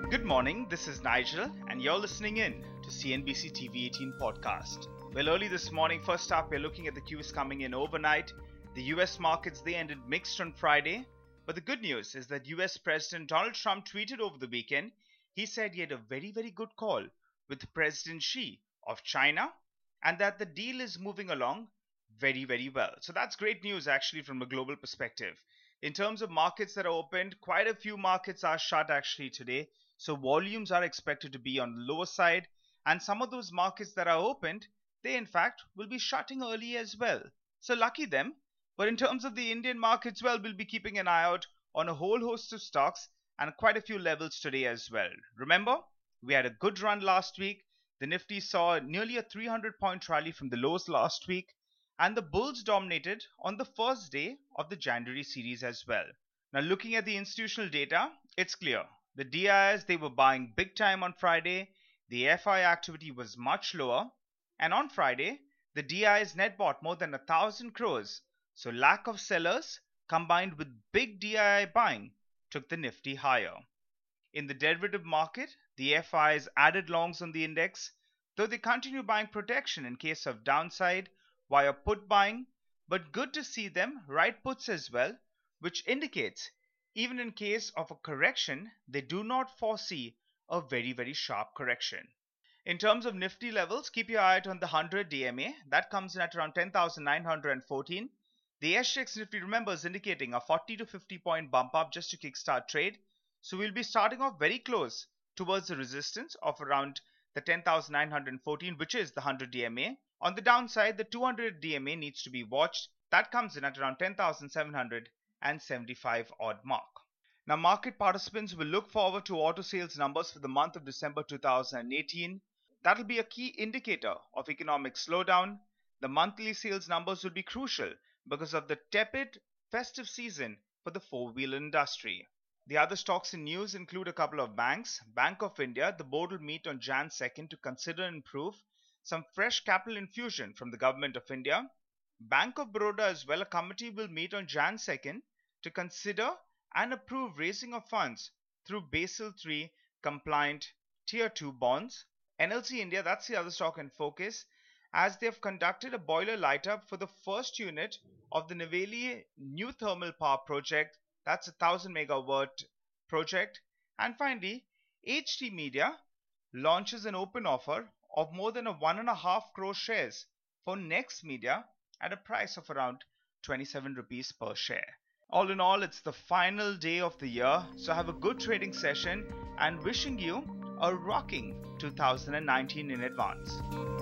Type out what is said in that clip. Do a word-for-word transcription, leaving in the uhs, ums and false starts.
Good morning, this is Nigel, and you're listening in to C N B C T V eighteen podcast. Well, early this morning, first up, we're looking at the cues coming in overnight. The U S markets, they ended mixed on Friday, but the good news is that U S President Donald Trump tweeted over the weekend. He said he had a very, very good call with President Xi of China, and that the deal is moving along very, very well. So that's great news actually from a global perspective. In terms of markets that are opened, quite a few markets are shut actually today. So volumes are expected to be on the lower side, and some of those markets that are opened, they in fact will be shutting early as well. So lucky them. But in terms of the Indian markets, well, we'll be keeping an eye out on a whole host of stocks and quite a few levels today as well. Remember, we had a good run last week. The Nifty saw nearly a three hundred point rally from the lows last week, and the bulls dominated on the first day of the January series as well. Now, looking at the institutional data, it's clear. The D I Is, they were buying big time on Friday. The F I activity was much lower. And on Friday, the D I Is net bought more than a thousand crores. So lack of sellers combined with big D I I buying took the Nifty higher. In the derivative market, the F Is added longs on the index, though they continue buying protection in case of downside via put buying, but good to see them write puts as well, which indicates even in case of a correction, they do not foresee a very, very sharp correction. In terms of Nifty levels, keep your eye out on the one hundred D M A. That comes in at around ten thousand nine hundred fourteen. The S G X Nifty, remember, is indicating a forty to fifty point bump up just to kickstart trade. So we'll be starting off very close towards the resistance of around the ten thousand nine hundred fourteen, which is the one hundred D M A. On the downside, the two hundred D M A needs to be watched. That comes in at around ten thousand seven hundred seventy-five odd mark. Now, market participants will look forward to auto sales numbers for the month of December two thousand eighteen. That will be a key indicator of economic slowdown. The monthly sales numbers will be crucial because of the tepid festive season for the four-wheeler industry. The other stocks in news include a couple of banks. Bank of India, the board will meet on January second to consider and approve some fresh capital infusion from the government of India. Bank of Baroda as well, a committee will meet on January second to consider and approve raising of funds through Basel three compliant Tier two bonds. N L C India, that's the other stock in focus, as they have conducted a boiler light up for the first unit of the Neyveli new thermal power project. That's a one thousand megawatt project. And finally, H T Media launches an open offer of more than a one and a half crore shares for Next Media at a price of around twenty-seven rupees per share. All in all, it's the final day of the year, so have a good trading session and wishing you a rocking two thousand nineteen in advance.